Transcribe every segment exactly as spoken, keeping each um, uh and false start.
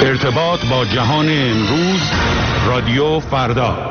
ارتباط با جهان امروز، رادیو فردا.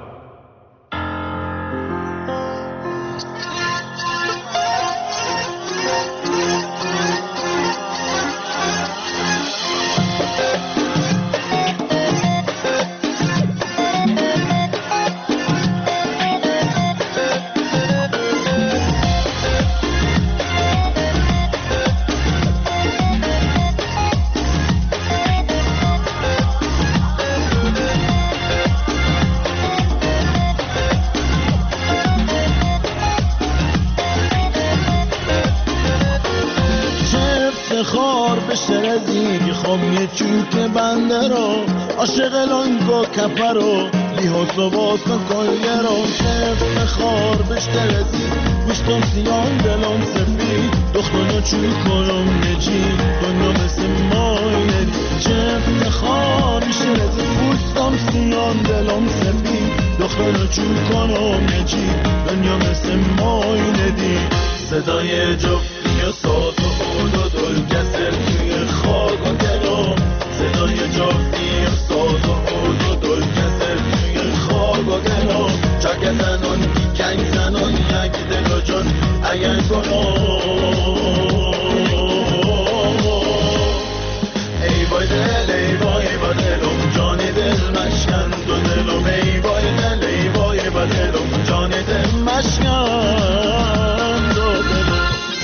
عاشق لانگو کپرو لیهوسو واسه کلیرو شف خار بشترزی گوشتم سیان دلم سفید دختانو چوی کنم نجی دنیا مثل ماینه شف خار بشترزی گوشتم سیان دلم سفید دختانو چوی کنم نجی دنیا مثل ماینه دی صدای جفتی و ساز و اول و دل کسر توی خاک و دلم صدای جفتی و ساز و اول و دل کسر توی خاک و دلم چاک زنان کنگ زنان یک دل و جان اگر کنم ای وای دل ای وای با دلم جان دل مشکن دو دلم ای وای دل ای وای با دلم جان دل مشکن دو دلم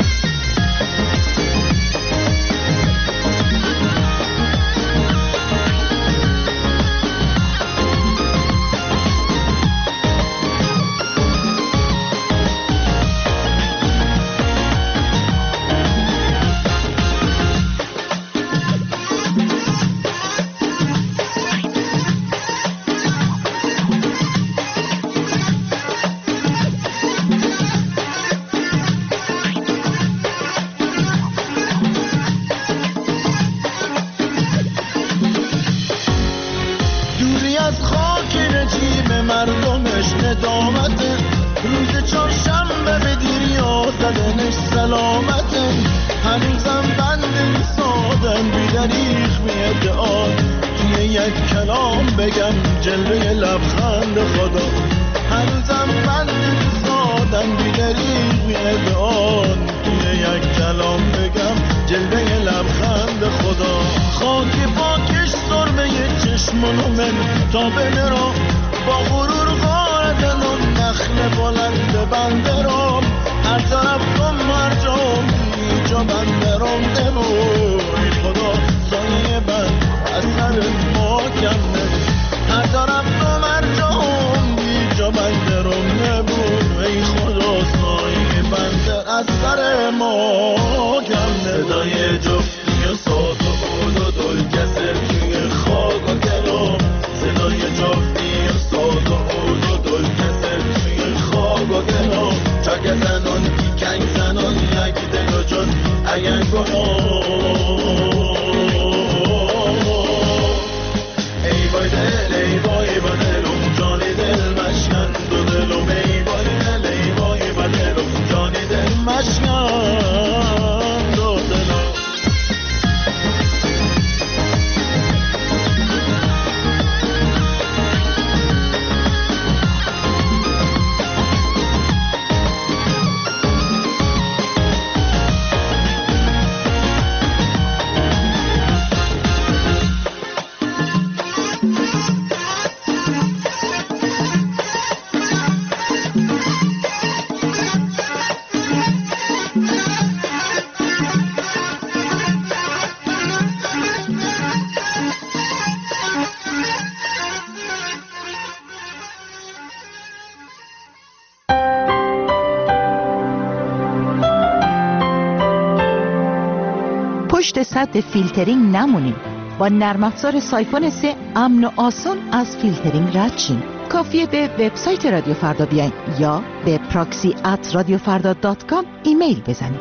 پشت سد فیلترینگ نمونیم. با نرم افزار سایفون سه امن و آسان از فیلترینگ رد شیم. کافیه به وبسایت رادیو فردا بیاین یا به پراکسی ات رادیو فردا دات کام ایمیل بزنید.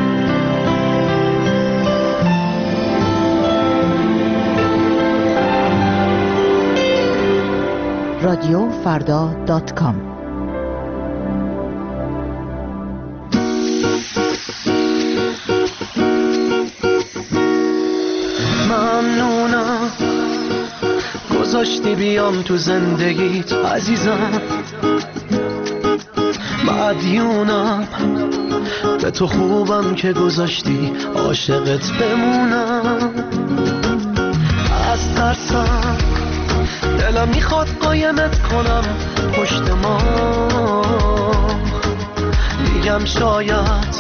رادیو فردا دات کام. ممنونم گذاشتی بیام تو زندگیت عزیزم، مدیونم به تو، خوبم که گذاشتی عاشقت بمونم. از ترسم دلم میخواد قایمت کنم پشت ما، میگم شاید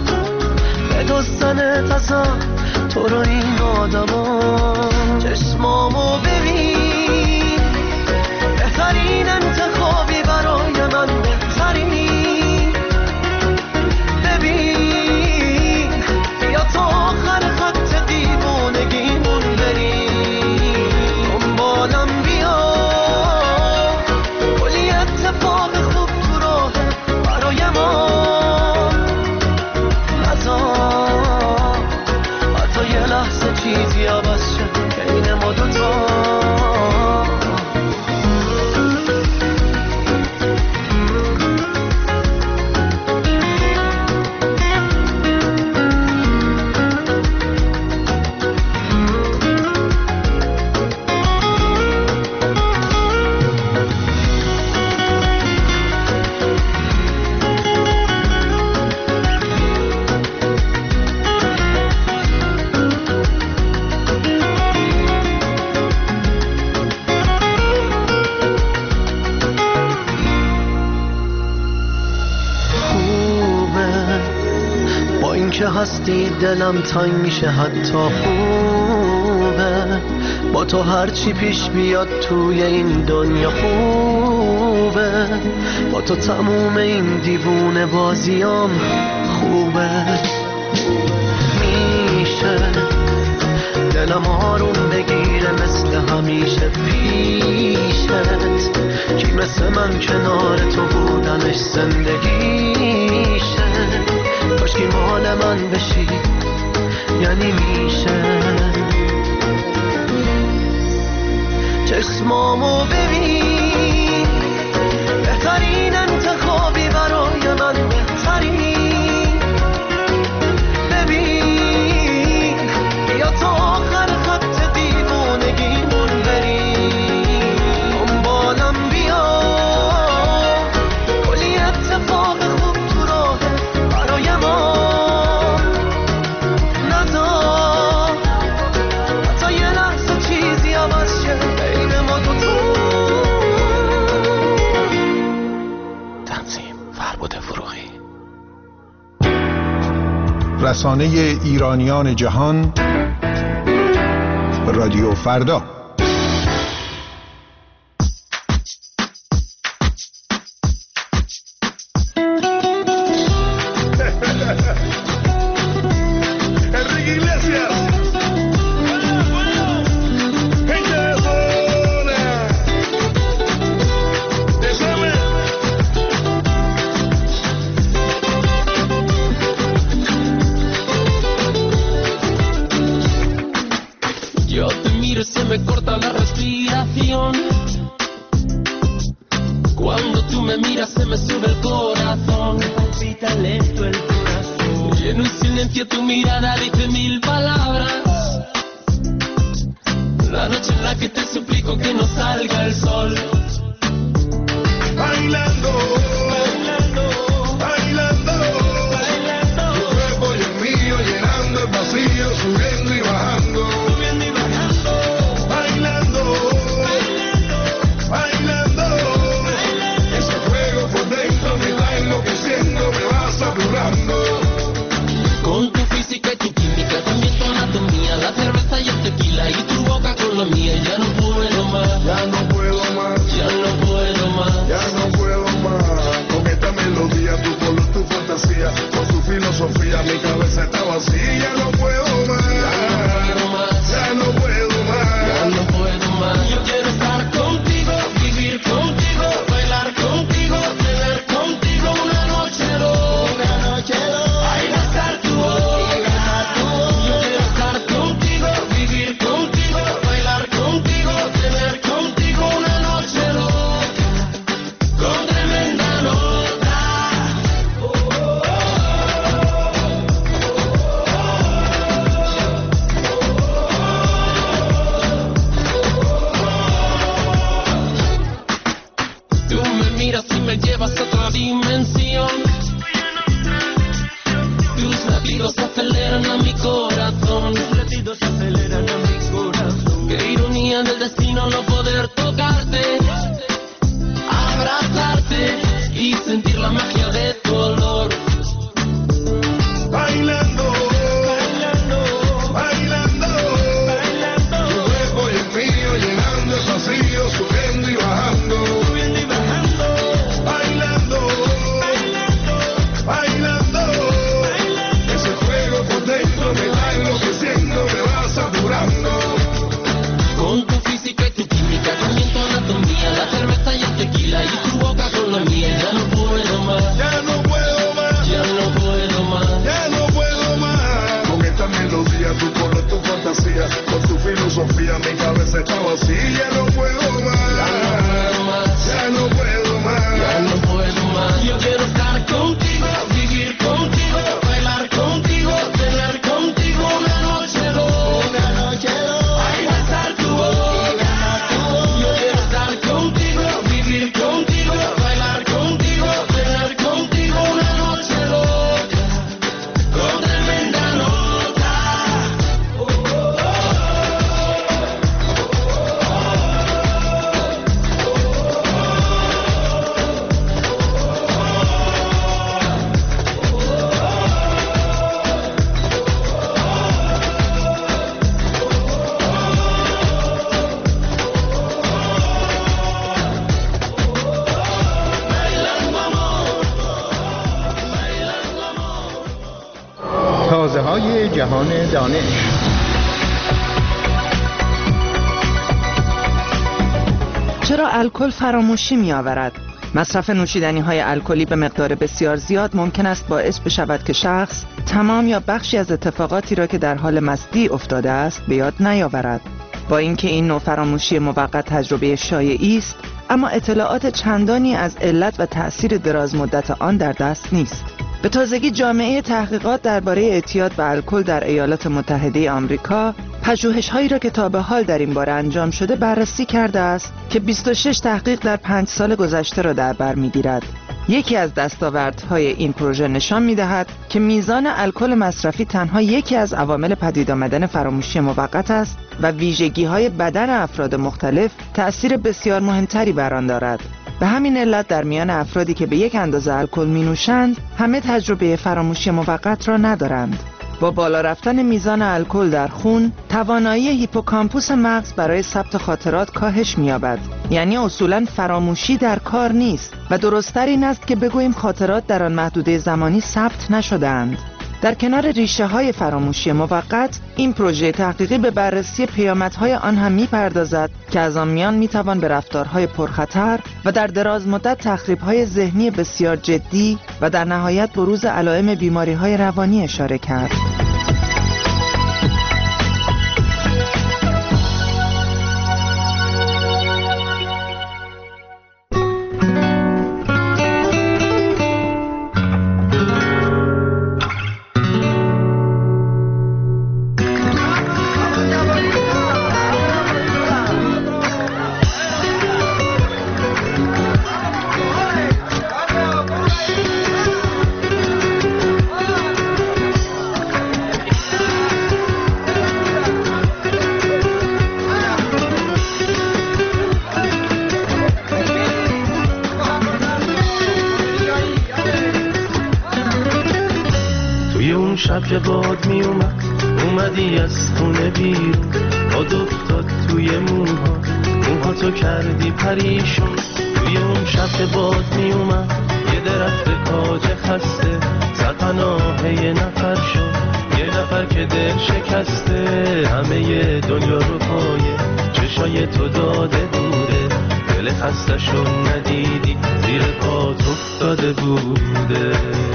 بدزدنت ازم تو رو این آدما. چشمامو ببین، بهترین انتخابی برای من، بهترین. ببین بیا تا آخر خط دیوانگیمون بریم، دنبالم بیا، کلی اتفاق خوب تو راه برای ما. نذار حتی یه لحظه چیزی عوض شه بین ما دوتا. که هستی دلم تنگ میشه، حتی خوبه با تو هرچی پیش بیاد توی این دنیا خوبه. با تو تموم این دیوونه بازیام خوبه. میشه دلم آروم بگیره مثل همیشه پیشت، کی مثل من کنار تو بودنش زندگیشه. کاشکی مال من بشی یعنی میشه. چشمامو ببین، بهترین انتخابی برای من، بهترین. ببین بیا تا آخر خط دیوانگیمون بریم، دنبالم بیا، کلی اتفاق خوب تو راه برای ما. نذار حتی یه لحظه چیزی عوض شه بین ما دوتا. تنظیم فربود فروغی. رسانه ایرانیان جهان، رادیو فردا. Se me corta la respiración. Cuando tú me miras se me sube el corazón. Me palpita lento el corazón. Y en un silencio tu mirada dice mil palabras. La noche en la que te suplico que no salga el sol. Bailando, bailando, bailando, bailando. Tu cuerpo y el mío llenando el vacío, subiendo y bajando. Con tu física y tu química, también tu anatomía, la cerveza y el tequila y tu boca con la mía. Ya no puedo más, ya no puedo más, ya no puedo más, ya no puedo más. aceleran a mi corazón. Qué ironía del destino no poder tocarte, abrazarte y sentir la magia de tu olor. Bailando, bailando, bailando, bailando. Tu cuerpo y el mío llenando el vacío, subiendo y bajando, subiendo y bajando. Bailando, bailando, bailando, bailando. Ese fuego por dentro me va enloqueciendo, me va saturando. Con tu física y tu química, también tu anatomía, la cerveza y el tequila y tu boca con la mía. Ya no puedo más, Ya no puedo más, ya no puedo más. ya no puedo más. Con esta melodía, tu color, tu fantasía, con tu filosofía, mi cabeza está vacía. Ya no puedo más, ya no puedo más, Ya no puedo más. Yo quiero estar contigo, vivir contigo, bailar contigo, tener contigo una noche loca, una noche loca. Ay, besar tu boca. Yo quiero estar contigo, vivir contigo, bailar contigo, tener contigo una noche loca, con tremenda nota. تازه های جهان دانش. چرا الکل فراموشی می آورد؟ مصرف نوشیدنی های الکلی به مقدار بسیار زیاد ممکن است باعث بشود که شخص تمام یا بخشی از اتفاقاتی را که در حال مستی افتاده است به یاد نیاورد. با اینکه این نوع فراموشی موقت تجربه شایعی است، اما اطلاعات چندانی از علت و تأثیر دراز مدت آن در دست نیست. به تازگی جامعه تحقیقات درباره اعتیاد به الکل در ایالات متحده آمریکا پژوهش‌هایی را که تا به حال در این باره انجام شده بررسی کرده است که بیست و شش تحقیق در پنج سال گذشته را در بر می‌گیرد. یکی از دستاوردهای این پروژه نشان می‌دهد که میزان الکل مصرفی تنها یکی از عوامل پدید آمدن فراموشی موقت است و ویژگی‌های بدن افراد مختلف تأثیر بسیار مهمتری بر آن دارد. به همین علت در میان افرادی که به یک اندازه الکل می‌نوشند، همه تجربه فراموشی موقت را ندارند. با بالا رفتن میزان الکل در خون، توانایی هیپوکامپوس مغز برای ثبت خاطرات کاهش می‌یابد. یعنی اصولاً فراموشی در کار نیست و درست‌تر این است که بگوییم خاطرات در آن محدوده زمانی ثبت نشده‌اند. در کنار ریشه‌های فراموشی موقت، این پروژه تحقیقی به بررسی پیامدهای آن هم می‌پردازد که از آن میان می‌توان به رفتارهای پرخطر و در دراز مدت تخریب‌های ذهنی بسیار جدی و در نهایت بروز علائم بیماری‌های روانی اشاره کرد. شب که باد می اومد اومدی از خونه بیرون، باد افتاد توی موها، موها تو کردی پریشون. توی اون شب که باد می اومد یه درخت کاج خسته زد پناه یه نفر شد، یه نفر که دل شکسته همه دنیا رو پایه چشای تو داده بوده، دل خستشون ندیدی زیر پات افتاده بوده.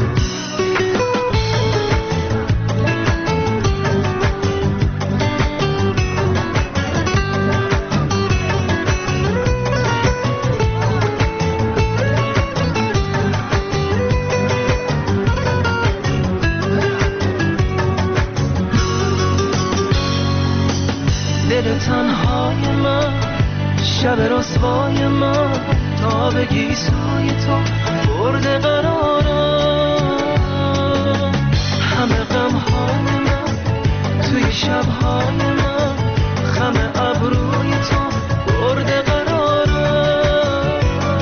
دل تنهای من، شب رسوای من، تا بگی سوی تو برده قرارم. همه غمهای من توی شبهای من خم ابروی تو برده قرارم.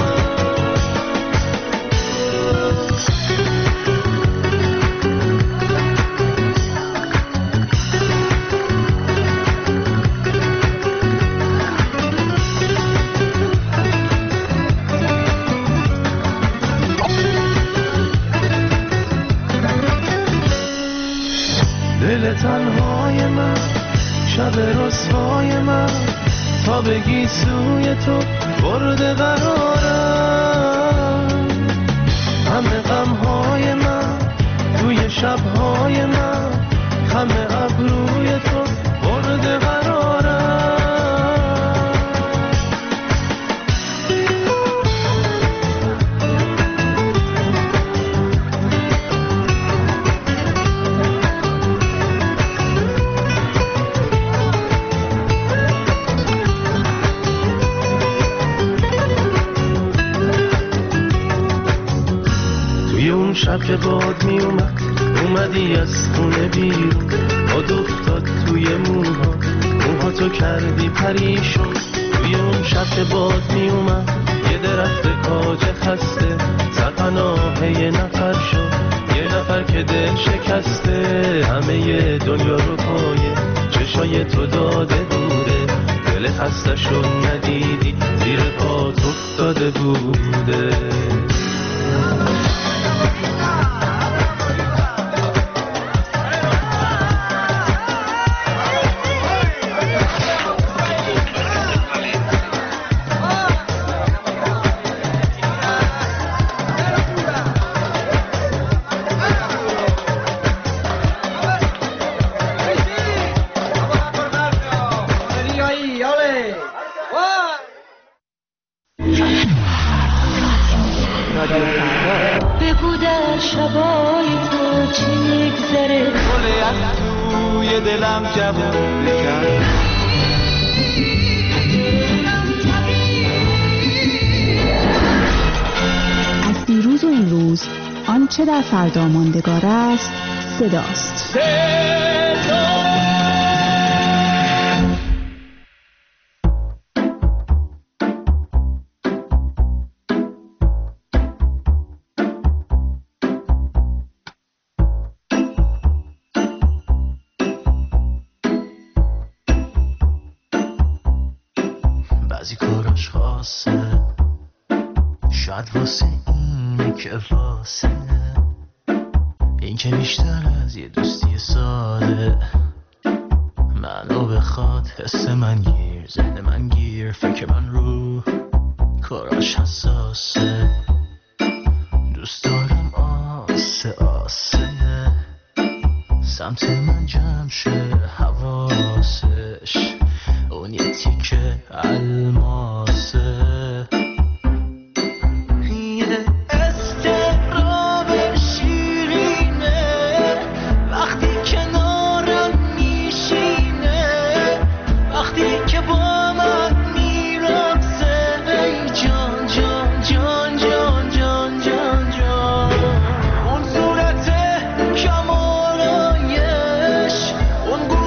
دل تنهای من شب رسوای من تا بگی سوی تو برده قرارم. همه غمهای من توی شبهای من همه ابروی تو برده قرارم. شب که باد می اومد اومدی از خونه بیرون، باد افتاد توی موها موها تو کردی پریشون. توی اون شب که باد می اومد یه درخت کاج خسته زد پناه یه نفر شد، یه نفر که دل شکسته همه ی دنیا رو پایه چشای تو داده بوده. دل خسته شد ندیدی زیر پات افتاده بوده. بگو در شبای تو چی میگذره، گله از توی دلم جوون کرد. از دیروز و امروز آنچه در فردا ماندگار است صداست. بعضی کاراش خاصه شاید واسه اینه که واسه این که بیشتر از یه دوستی ساده منو بخواد. حس من گیر ذهن من گیر فکر من رو کاراش حساسه. دوست دارم آسه آسه سمت من جمع شه حواسش اون یه تیکه الماسه. یه استراب شیرینه وقتی کنارم میشینه، وقتی که با من میرقصه. ای جان جان جان جان جان جان جان اون صورت کمالایش اون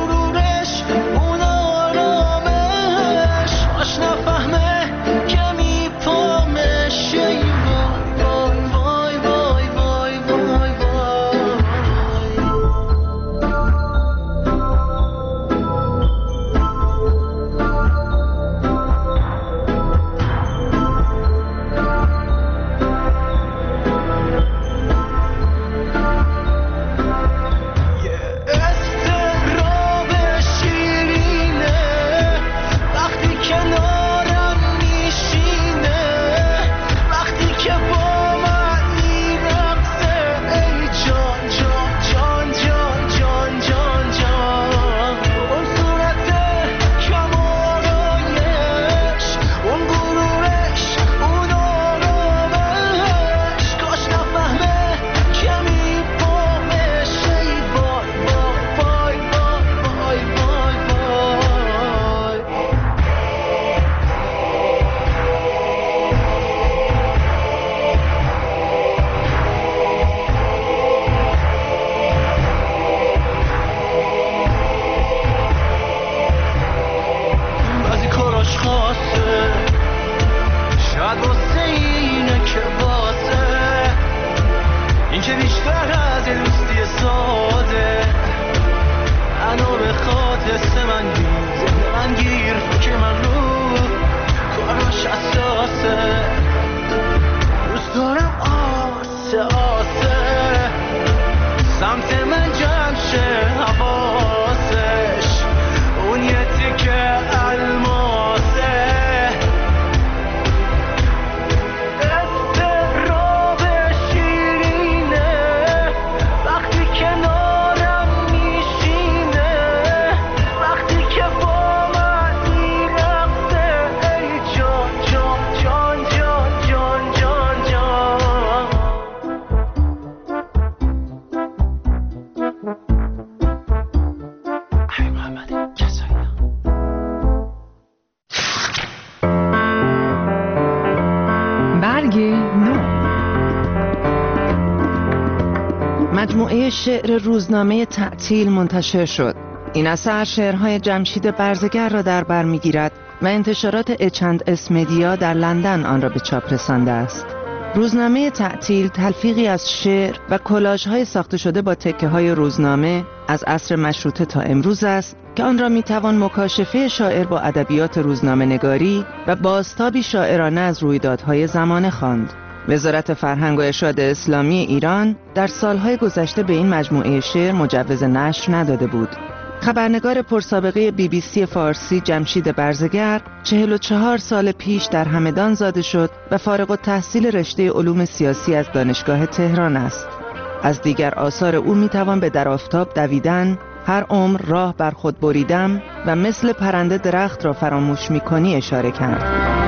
مجموعه شعر روزنامه تعطیل منتشر شد. این اثر شعرهای جمشید برزگر را در بر می‌گیرد و انتشارات اچ اند اس مدیا در لندن آن را به چاپ رسانده است. روزنامه تعطیل تلفیقی از شعر و کلاژهای ساخته شده با تکه‌های روزنامه از عصر مشروطه تا امروز است که آن را می‌توان مکاشفه شاعر با ادبیات روزنامه نگاری و بازتابی شاعرانه از رویدادهای زمانه خواند. وزارت فرهنگ و ارشاد اسلامی ایران در سالهای گذشته به این مجموعه شعر مجوز نشر نداده بود. خبرنگار پرسابقه بی بی سی فارسی جمشید برزگر چهل و چهار سال پیش در همدان زاده شد و فارغ التحصیل رشته علوم سیاسی از دانشگاه تهران است. از دیگر آثار او میتوان به در آفتاب دویدن، هر عمر راه بر خود بریدم و مثل پرنده درخت را فراموش میکنی اشاره کرد.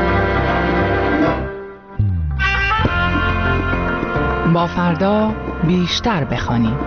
با فردا بیشتر بخوانیم.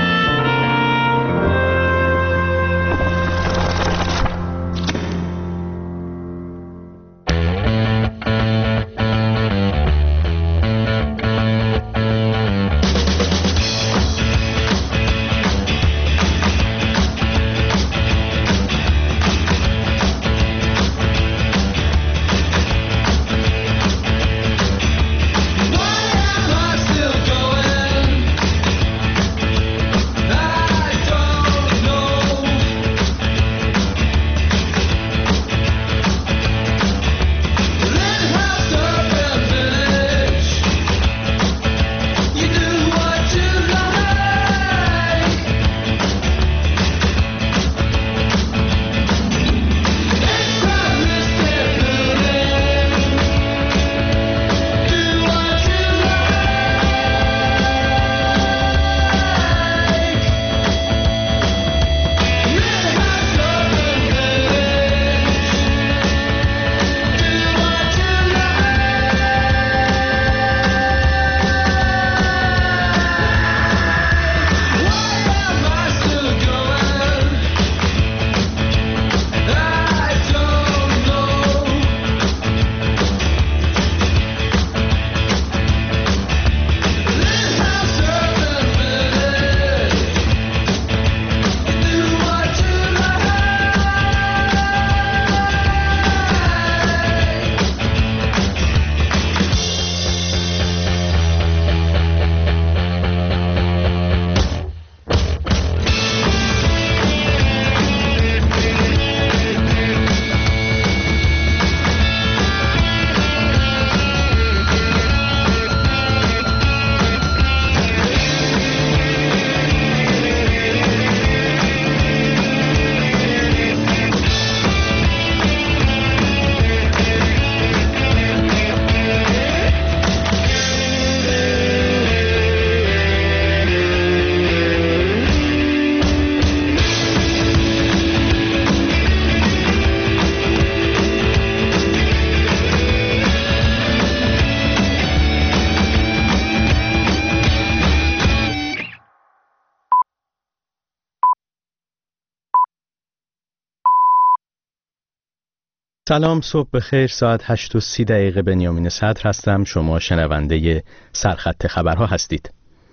سلام، صبح بخیر. ساعت هشت و سی دقیقه. بنیامین صدر هستم. شما شنونده سرخط خبرها هستید.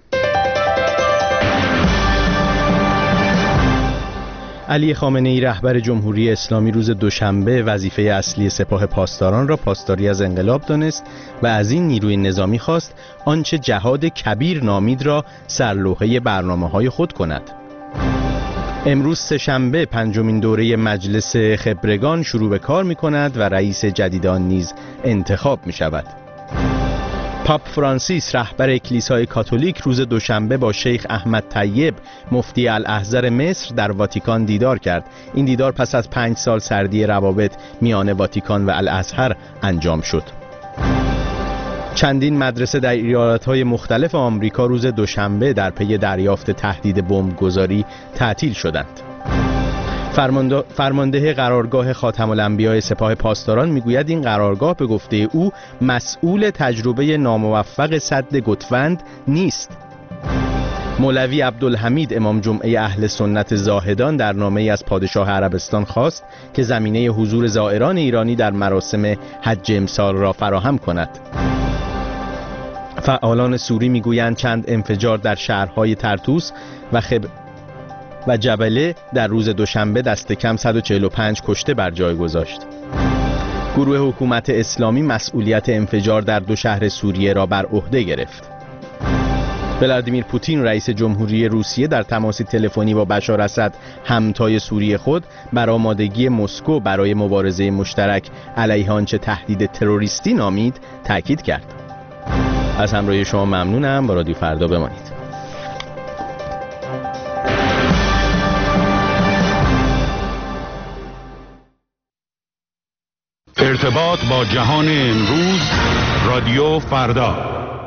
علی خامنه‌ای رهبر جمهوری اسلامی روز دوشنبه وظیفه اصلی سپاه پاسداران را پاسداری از انقلاب دانست و از این نیروی نظامی خواست آنچه جهاد کبیر نامید را سرلوحه برنامه‌های خود کند. امروز سه‌شنبه پنجمین دوره مجلس خبرگان شروع به کار می کند و رئیس جدید آن نیز انتخاب می شود. پاپ فرانسیس رهبر کلیسای کاتولیک روز دوشنبه با شیخ احمد طیب مفتی الاحزر مصر در واتیکان دیدار کرد. این دیدار پس از پنج سال سردی روابط میان واتیکان و الازهر انجام شد. چندین مدرسه در ایالت‌های مختلف آمریکا روز دوشنبه در پی دریافت تهدید بمبگذاری تعطیل شدند. فرمانده, فرمانده قرارگاه خاتم الانبیاء سپاه پاسداران میگوید این قرارگاه به گفته او مسئول تجربه ناموفق سد گتوند نیست. مولوی عبدالحمید امام جمعه اهل سنت زاهدان در نامه‌ای از پادشاه عربستان خواست که زمینه حضور زائران ایرانی در مراسم حج امسال را فراهم کند. فعالان سوری میگویند چند انفجار در شهرهای طرطوس و خب و جبله در روز دوشنبه دست کم صد و چهل و پنج کشته بر جای گذاشت. گروه حکومت اسلامی مسئولیت انفجار در دو شهر سوریه را بر عهده گرفت. ولادیمیر پوتین رئیس جمهوری روسیه در تماس تلفنی با بشار اسد همتای سوری خود بر آمادگی مسکو برای مبارزه مشترک علیه آنچه تهدید تروریستی نامید تاکید کرد. از همراهی شما ممنونم. با رادیو فردا بمانید. ارتباط با جهان امروز رادیو فردا.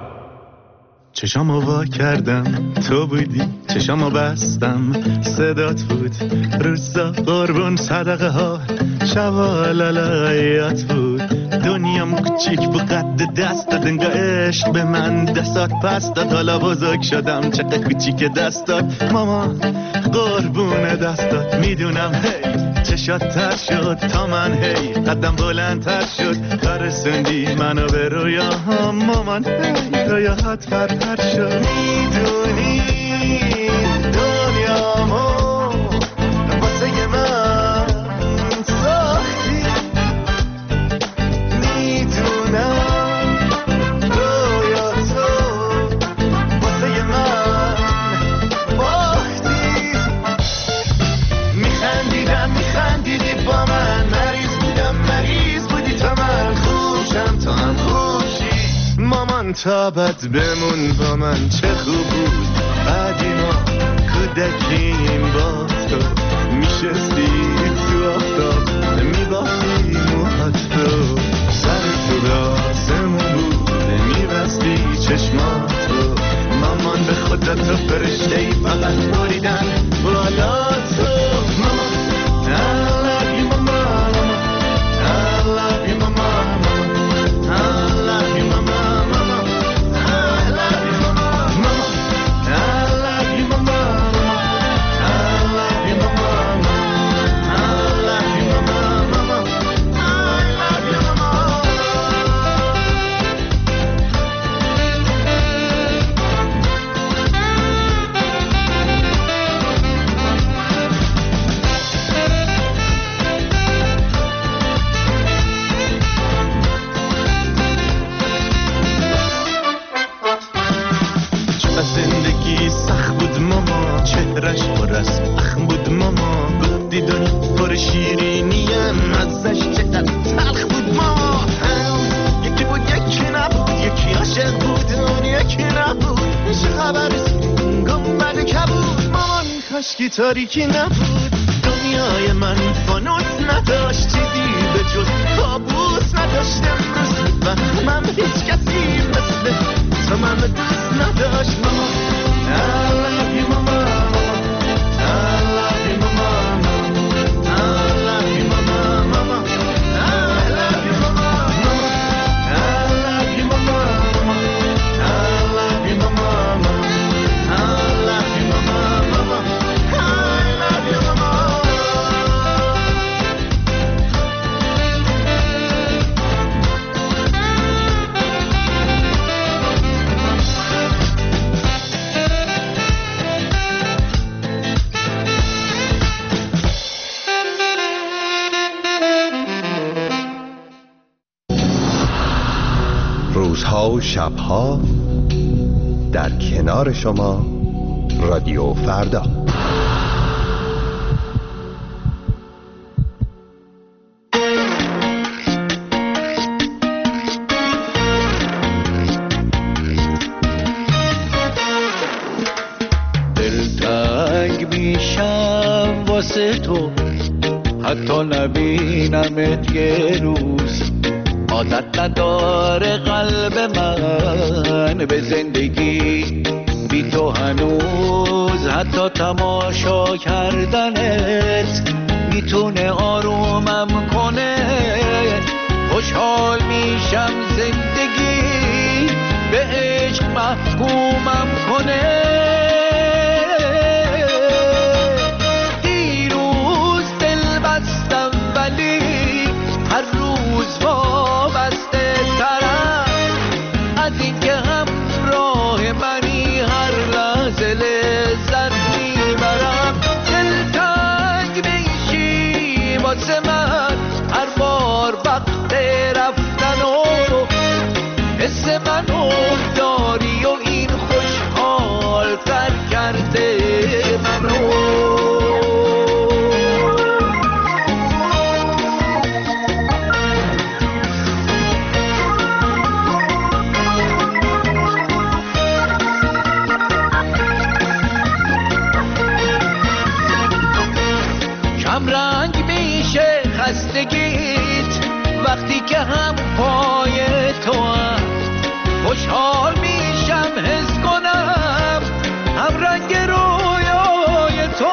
چشامو وا کردم تو بودی، چشامو بستم صدات بود، روزا قربون صدقه ها شبا لالایات بود، دنیام کوچیک بود قد دستت، انگار عشق به من دستات پس داد، حالا بزرگ شدم چقدر کوچیک دستات مامان قربون دستات، میدونم هی چشات تر شد تا من هی قدم بلندتر شد، برسوندی منو به رویاهام مامان هی رویاهات پرپر شد، میدونی دنیامو واسه من ساختی، میدونم رویاتو واسه من باختی، میخندیدم میخندیدی با من، مریض بودم مریض بودی تا من، خوشم تا هم خوشی مامان، تا بد بمون با من چه خوب بود قدیما کودکیم با تو، میشستی تو آفتاب میبافتی موهات تو، سر تو به آسمون بود میبستی چشماتو، مامان به خودت تو فرشته ای فقط بریدن بالا تو، مامان I love you mama, I love you mama, I love you mama, I love you mama, I love you mama, I love you mama, I love you mama, I love you mama. زندگی سخت بود ماما، چهرش پر از اخم بود ماما، گفتی دنیا پر شیرینیم ازش چقدر تلخ بود ماما، یکی بود یکی نبود، یکی عاشق بود اون یکی نبود، چه خبر گنبد کبود مامان، کاشکی تاریکی نبود، دنیای من فانوس نداشت، چیزی به جز کابوس نداشت، امروز و من هیچ کسی مثل تو من دوست نداشت ماما. I love you mama, I love you mama, I love you mama, mama, I love you mama, I love you mama, I love you mama, I love you mama, mama, I love you mama. روزها و شبها در کنار شما رادیو فردا. دلتنگ میشم واسه تو حتی نبینمت یه روز، عادت نداره قلب من به زندگی بی تو هنوز، حتی تماشا کردنت میتونه آرومم کنه، خوشحال میشم زندگی به عشق محکومم کنه، دیروز دل بستم ولی هر روز وابسته ترم از این که هم امید وقتی که هم پای تو هم خوشحال میشم حس کنم هم رنگ رویای تو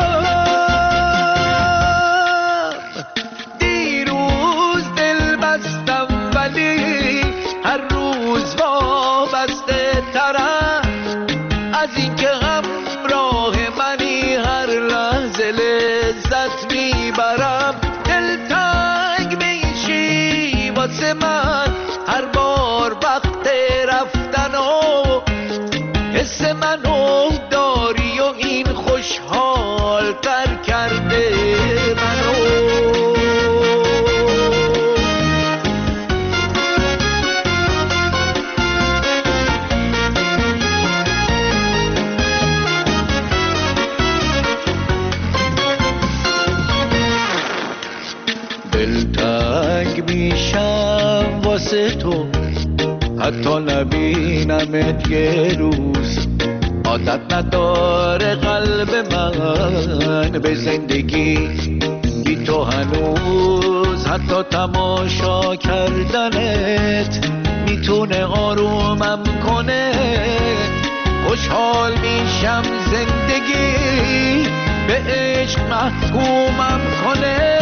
هم. دیروز دل بستم ولی هر روز وابسته ترم از این که همراه منی هر لحظه لذت میبرم. دلتنگ میشی واسه من هر بار وقت رفتن و حس منو داری و این خوشحال تر کرده منو. دلتنگ میشم واسه تو حتی نبینمت یه روز. عادت نداره قلب من به زندگی بی تو هنوز. حتی تماشا کردنت میتونه آرومم کنه. خوشحال میشم زندگی به عشق محکومم کنه.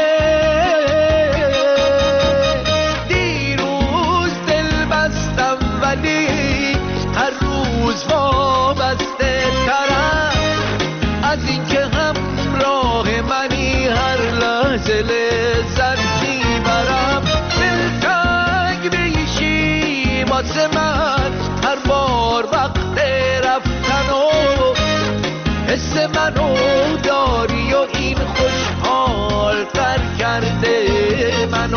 ولی هر روز وابسته ترم از این که همراه منی هر لحظه لذت میبرم. دلتنگ میشی واسه من هر بار وقت رفتن و حس منو داری و این خوشحال تر کرده منو.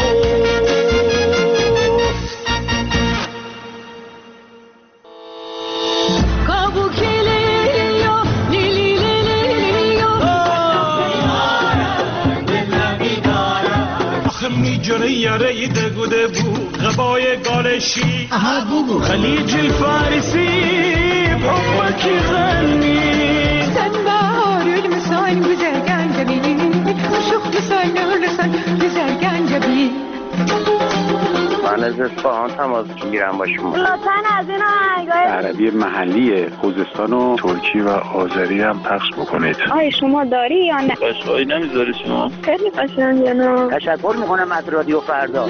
میجونه یاره دگوده بو غبای گالشی خلیج الفارسی بحبك يغني سنبار المساين وزرقان جميل وشوخ لسان ورسان وزرقان جميل. من از اصفهان تماس میگیرم با شما. لطفاً از این آهنگای عربی محلی خوزستان و ترکی و آذری هم پخش بکنید. آیا شما داری یا نه؟ قشقایی نمیذاری شما؟ خیلی قشنگه نه. تشکر میکنم از رادیو فردا.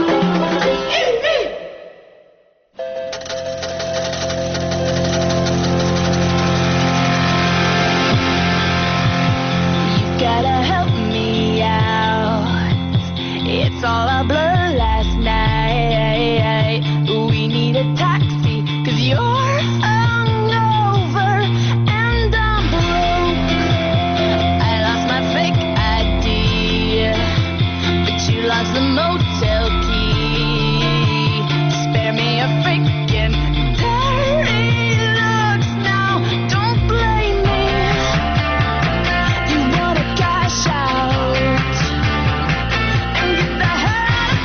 It's all a blur last night. We need a taxi, cause you're hungover and I'm broke. I lost my fake I D, but you lost the motel key. Spare me a freaking dirty looks now, don't blame me. You wanna cash out and get the hell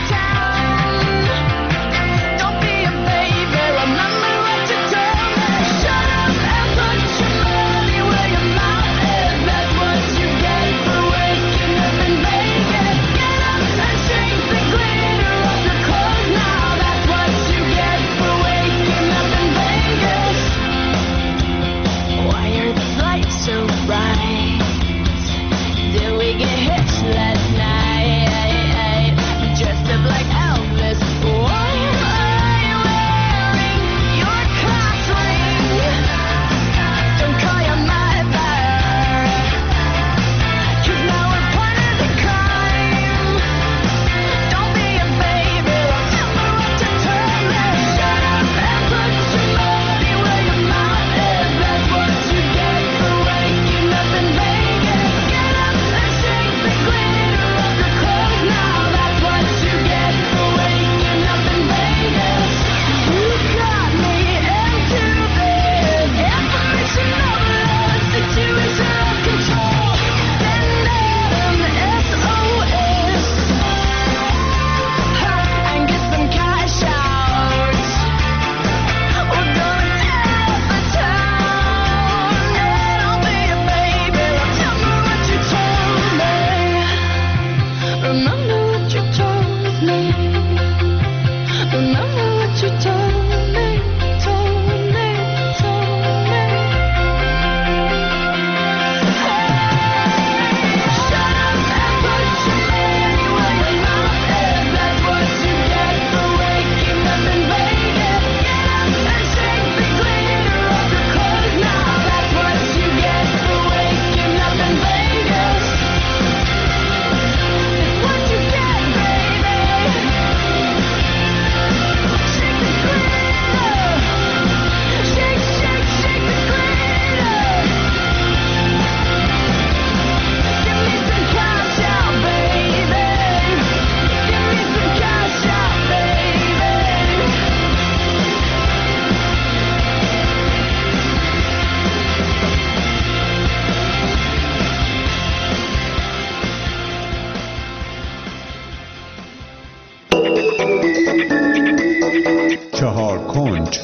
چهار کنج.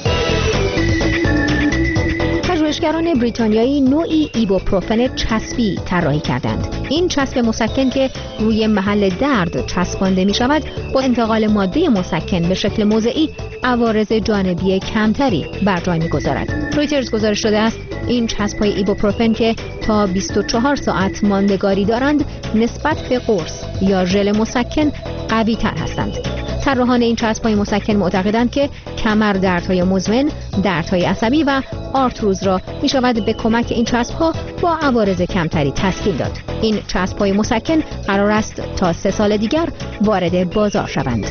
پژوهشگران بریتانیایی نوعی ایبوپروفن چسبی طراحی کردند. این چسب مسکن که روی محل درد چسبانده می شود با انتقال ماده مسکن به شکل موضعی عوارض جانبی کمتری بر جای می گذارد. رویترز گزارش داده است این چسب‌های ایبوپروفن که تا بیست و چهار ساعت ماندگاری دارند نسبت به قرص یا ژل مسکن قوی تر هستند. طراحان این چسب‌های مسکن معتقدند که کمر دردهای مزمن، دردهای عصبی و آرتروز را می شود به کمک این چسب‌ها با عوارض کمتری تسکین داد. این چسب‌های مسکن قرار است تا سه سال دیگر وارد بازار شوند.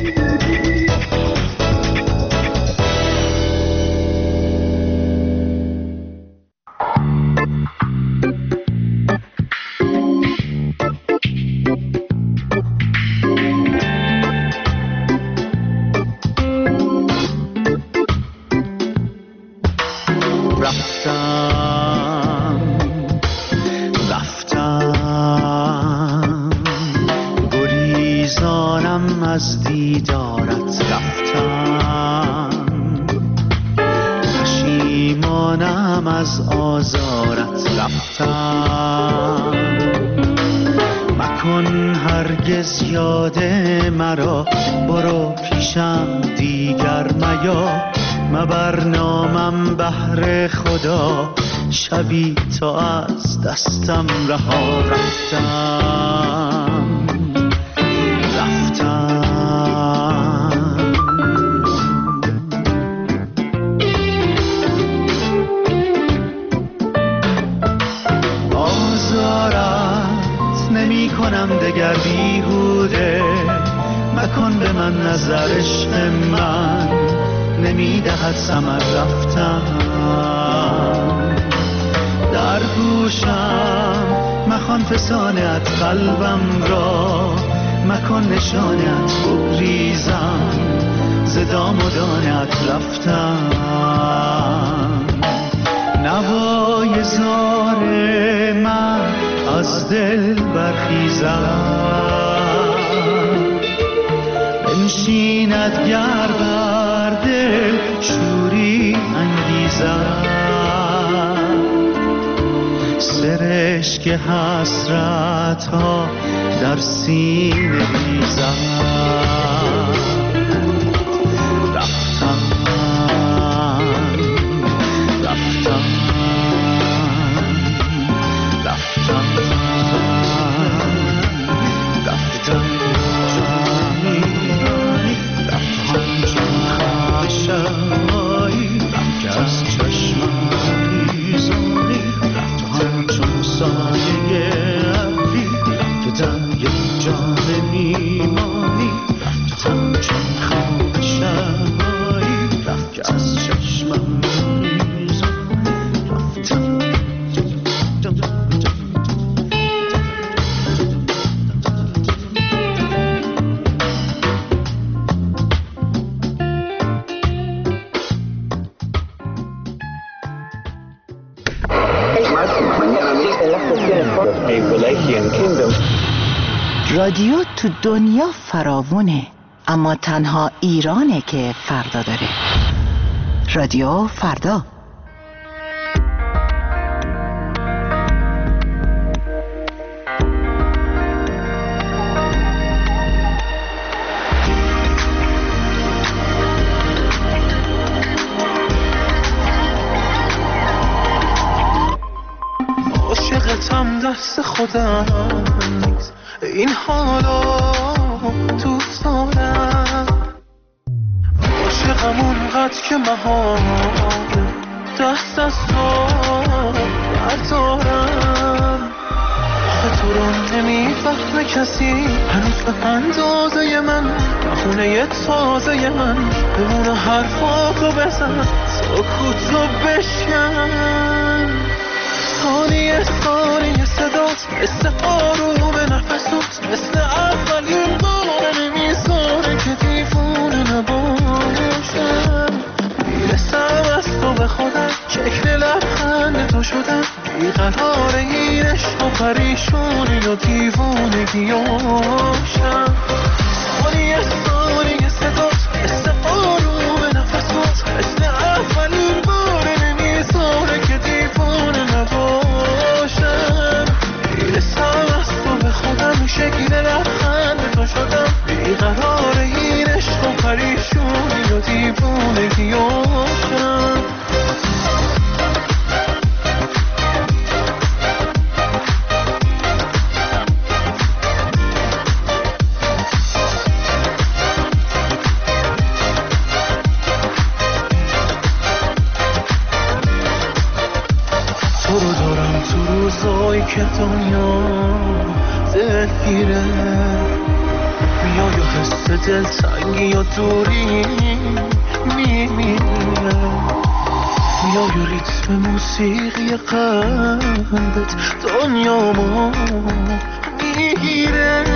از دیدارت رفتم، پشیمانم از آزارت رفتم. مکن هرگز یاد مرا، برو پیشم دیگر میا. مبر نامم بهر خدا، شبی تا از دستم رها رفتم رفتم. آزارت نمی کنم دگر بیهوده، مکن به من نظر عشق من نمی دهد ثمر رفتم. در گوشم مخوان فسانت قلبم را، مکن نشانت بگریزم ز دام و دانت رفتم. نوای زار من از دل برخیزم، بنشیند گر بر دل شوری انگیزم. سرشک حسرت ها در سینه ریزم. رفتم رفتم رفتم رفتم رفتم چون خشایی، رفت از چشمم ریزانی، رفتم چون سایه ابری، رفتم یک جان میمانی، رفتم چون خواب شبایی، رفت از چشمم ریزانی، رفتم. رادیو تو دنیا فراوونه، اما تنها ایرانه که فردا داره. رادیو فردا. عاشقتم دست خودم نیست، این حالا دوست دارم. عاشقم اونقدر که مهار دست از تو بردارم. آخه تو رو نمیفهمه کسی هنوز به اندازه من، بخونه تازه من بمونه حرفاتو بزن، سکوتو بشکن. ثانیه ثانیه صدات مثل آروم نفسات، مثل اولین بار نمیذاره که دیوونه نباشم. میرسم از تو به خودم، شکل لبخند تو شدم، بیقرار این عشق و پریشونی و دیوونگیاشم. ثانیه ثانیه صدات مثل آروم نفسات، موقعی که دنیا دلگیره میای و حس دلتنگی یا دوری میمیره میای و ریتم موسیقی قلبت دنیامو میگیره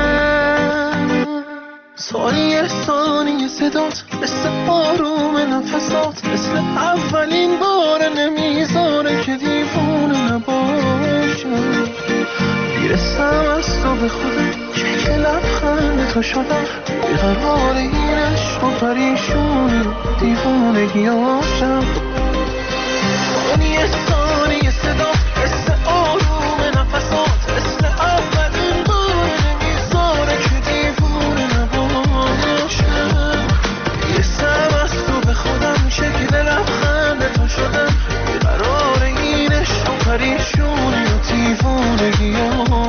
ثانیه ثانیه صدات مثل آروم نفسات مثل اولین بار نمیذاره که دیوونه نباشم میرسم از تو به خودم شکل لبخند تو شدم بیقرار این عشق و پریشونی دیوانگیاشم ثانیه ثانیه صدات مثل آروم نفسات مثل اولین بار نمیذاره که دیوونه نباشم میرسم از تو به خودم شکل لبخند تو شدم بیقرار این عشق و پریشونی و دیوانگیاشم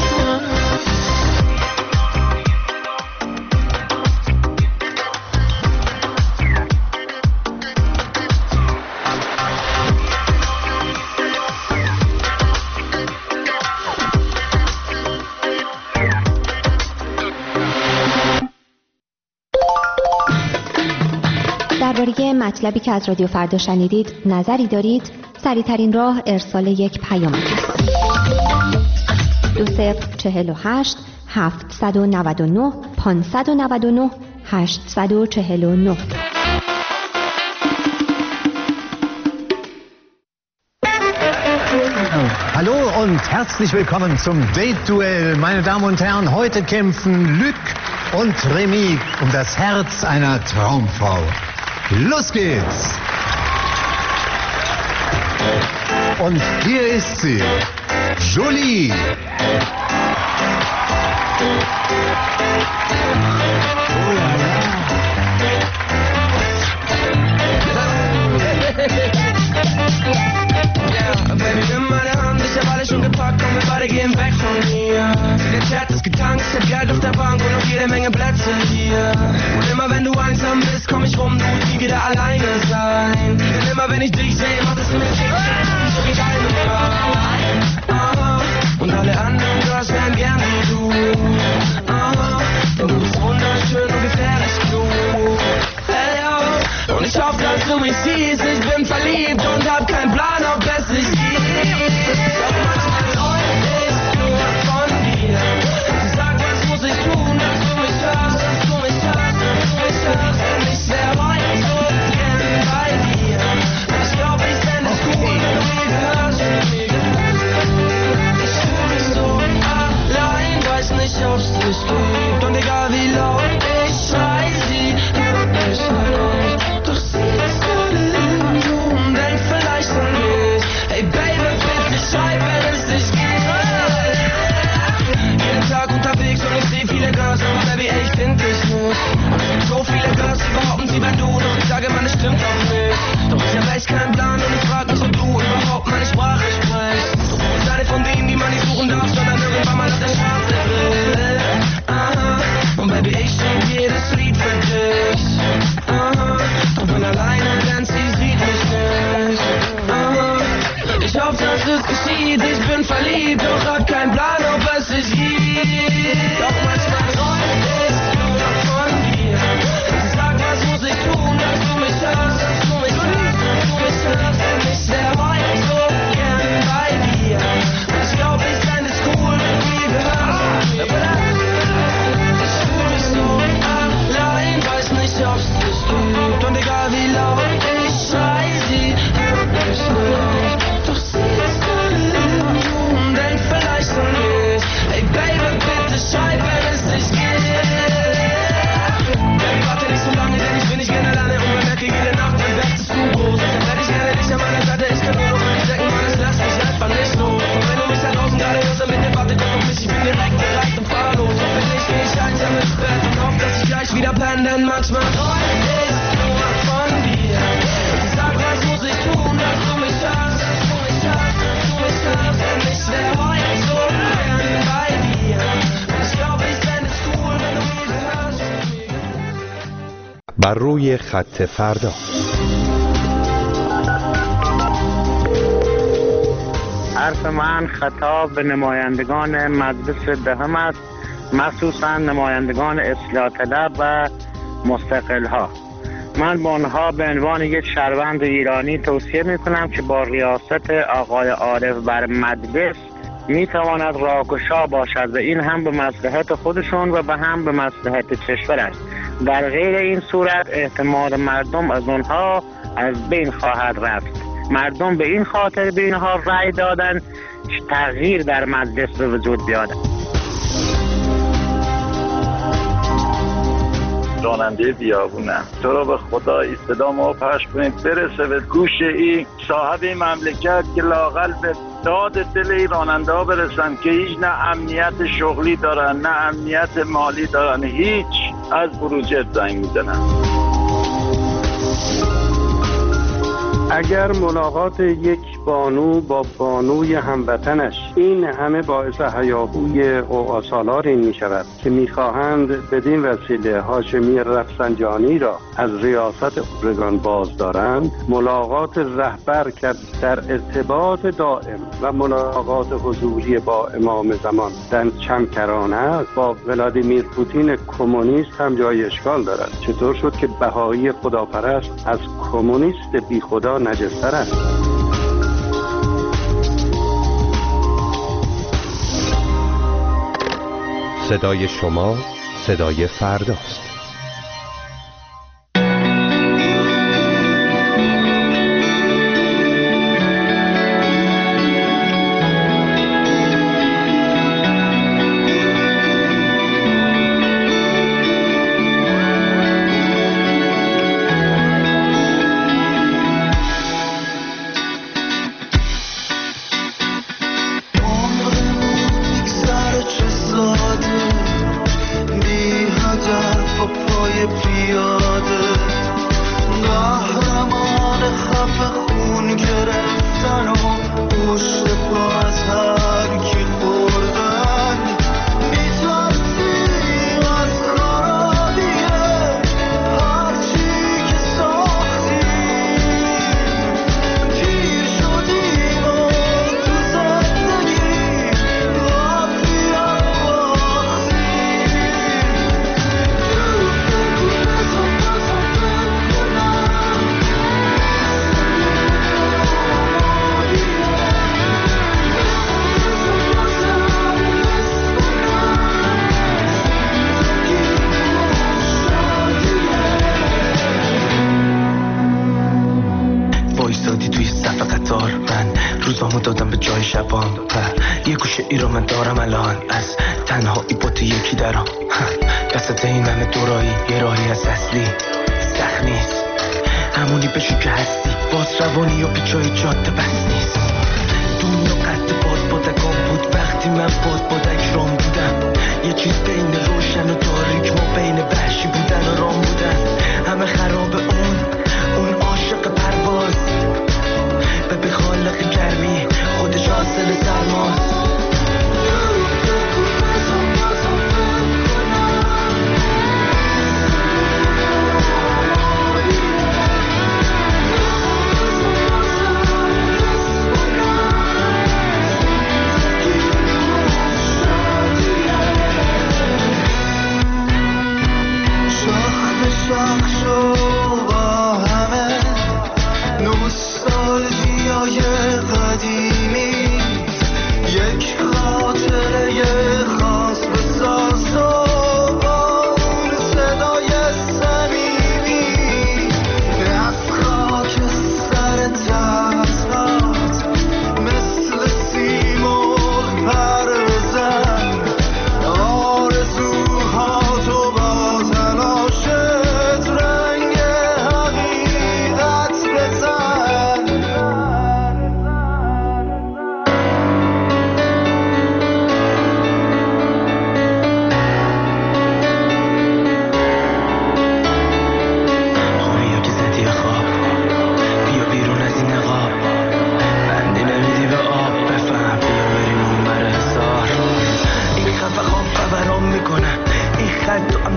درباره مطلبی که از رادیو فردا شنیدید نظری دارید؟ سریع‌ترین راه ارسال یک پیامک است. دو صفر چهل و هشت هفتصد و نود و نه پانصد و نود و نه هشتصد و چهل و نه. Hallo und herzlich willkommen zum Date-Duell. Meine Damen und Herren, heute kämpfen Luc und Remy um das Herz einer Traumfrau. Los geht's! Und hier ist sie, Jolie. Baby, nimm meine Hand, ich hab alles schon gepackt, komm, wir beide gehen weg von hier. Der Chat ist getankt, ich hab Geld auf der Bank und noch jede Menge Plätze hier. Und immer wenn du einsam bist, komm ich rum, du musst nie wieder alleine sein. Denn immer wenn ich dich sehe, macht es mir Kick, so wie deine Frau. Und alle anderen Girls wären gern wie du. Denn du bist wunderschön und gefährlich klug. Hey, oh. Und ich hoffe, dass du mich siehst, ich bin verliebt und hab keinen Plan, ob es sich gibt. Doch manchmal träum ich nur von dir. Sag, was muss ich tun, dass du mich hörst, dass du mich hörst, dass du mich hörst. Denn ich wär heute so gern bei dir. Ich glaub, ich fänd es cool, wenn du mir gehörst. Ich fühl mich so allein, weiß nicht, ob's dich gibt. Und egal wie laut ich schrei, sie hört mich nicht. Doch sie ist gerade im Zoom, denkt vielleicht an mich. Hey Baby, bitte schreib, wenn es dich gibt. Jeden Tag unterwegs und ich seh viele Girls, aber Baby, ey, ich find dich nicht. So viele Girls, die behaupten, sie wär du, doch ich sage, man, es stimmt auch nicht. Doch ich hab echt keinen Plan und ich frag mich, ob du überhaupt meine Sprache sprichst. Du bist eine von denen, die man nicht suchen darf, sondern irgendwann mal auf der Straße will. Aha. Und Baby, ich schreib jedes Lied für dich. Aha. Doch wenn alleine glänzt, sie sieht mich nicht. Aha. Ich hoffe, dass es geschieht, ich bin verliebt, doch hab keinen Plan, ob es sich gibt. Doch manchmal träum ich nur von dir. Sag, was muss ich tun, dass du mich hörst, dass du mich hörst, dass du mich hörst. Denn ich wär heute so gern bei dir. Ich glaub, ich fänd es cool, wenn du mir gehörst. Ich fühl mich so allein, weiß nicht, ob's dich gibt. Und egal wie laut ich schrei, sie hört mich nicht. Doch sie ist gerade im Zoom, denkt vielleicht an mich. Hey Baby, bitte schreib, wenn es dich gibt. Baby, warte nicht so lange, denn ich bin nicht gerne alleine. Und man merkt jede Nacht, mein Herz ist zu groß. Werd ich gerne dich an meiner Seite, ich kann nur noch an dich denken, Mann, es lässt mich einfach nicht los. Und wenn du mich da draußen gerade hörst, dann mit dir warte, komm auf mich, ich bin direkt bereit und fahr los. Und wenn ich geh ich einsam ins Bett und hoff, dass ich gleich wieder penne, denn manchmal träum ich nur von dir. Sag, was muss ich tun, dass du mich hörst, dass du mich hörst, dass du mich hörst. Denn ich wär heute so gern bei dir. Ich glaub, ich fänd es cool, wenn du mir gehörst. بر روی خط فردا. حرف من خطاب به نمایندگان مجلس دهم است، مخصوصا نمایندگان اصلاح طلب و مستقل ها. من به آنها به عنوان یک شهروند ایرانی توصیه می کنم که با ریاست آقای عارف بر مجلس می تواند راهگشا باشد و این هم به مصلحت خودشون و به هم به مصلحت کشور است. در غیر این صورت احتمال مردم از آنها از بین خواهد رفت. مردم به این خاطر به اینها رأی دادن که تغییر در مجلس به وجود بیاد. راننده بیابونم، تو رو به خدا صدامو پخش کنید برسه به گوش این صاحب این مملکت که لااقل به داد دل این راننده ها برسن که هیچ نه امنیت شغلی دارن نه امنیت مالی دارن، هیچ، از بروجرد زنگ میزنن. اگر ملاقات یک بانو با بانوی هموطنش این همه باعث هیاهوی قوقاسالار این می شود که می خواهند بدین وسیله هاشمی رفسنجانی را از ریاست اورگان باز دارند، ملاقات رهبر که در ارتباط دائم و ملاقات حضوری با امام زمان در چمکران است با ولادیمیر پوتین کمونیست هم جای اشکال دارد. چطور شد که بهایی خداپرست از کمونیست بی خدا نجستر است؟ صدای شما صدای فرداست.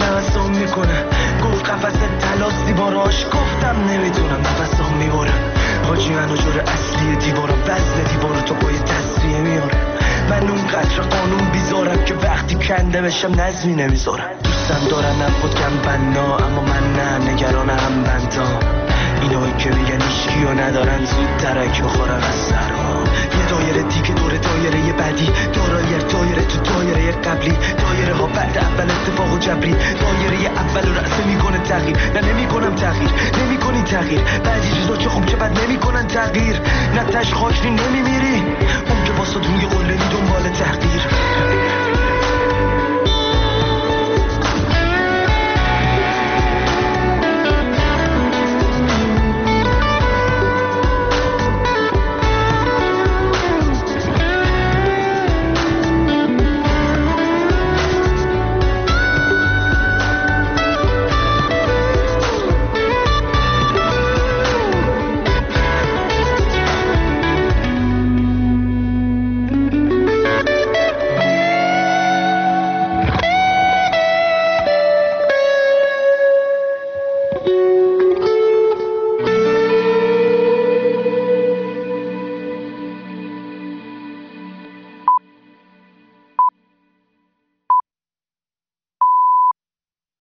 قفس طلا زیباراش گفتم نمیتونم نفسم میبرم حاجی منو جور اصلی دیوارم وزن دیوارو تو پای تصریه میاره من اونقدر قانون بیزارم که وقتی کنده بشم نظمی نمیذارم دوستم دارن نبود کم بنا اما من نه نگران هم بندا اینایی که میگن ایشکیو ندارن زود ترک بخورن از سرها یه دایره دیگه دور دایره یه بعدی دارایی دایره تو دایره قبلی دایره ها بعد اول اتفاق و جبری دایره اول و رأسه میکنه تغییر نه نمیکنم تغییر نمیکنی تغییر بعدی چیزا چه خوب چه بد نمیکنن تغییر نه تش خاک نی نمیمیری اون که واسه روی قله می دنبال تغییر